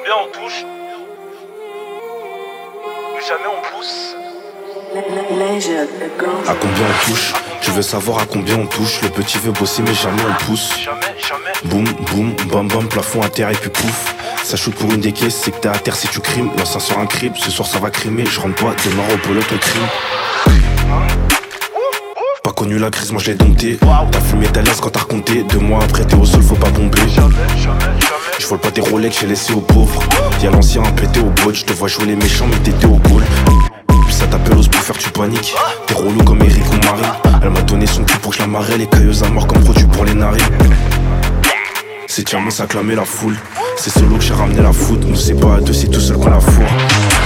combien on touche? Jamais on pousse. À combien on touche? Je veux savoir à combien on touche. Le petit veut bosser mais jamais on pousse. Jamais. Boum, boum, bam bam, plafond à terre et puis pouf. Ça shoot pour une des caisses, c'est que t'es à terre si tu crimes. L'ancien sort un crime, ce soir ça va crimer. Je rentre pas, demain au polo ton crime. Pas connu la crise, moi je l'ai dompté. T'as fumé ta laisse quand t'as raconté. 2 mois après t'es au sol, faut pas bomber. Je vole pas tes Rolex, j'ai laissé aux pauvres. Y'a l'ancien pété au bout, je te vois jouer les méchants mais t'étais au goal. Puis ça t'appelle ose pour faire tu paniques. T'es relou comme Eric ou Marie. Elle m'a donné son cul pour que je la marrais. Les cailleuses à mort comme produit pour les narines. C'est Tiamo s'acclamer la foule. C'est solo que j'ai ramené la foot. Nous c'est pas à deux, c'est tout seul qu'on la fourre.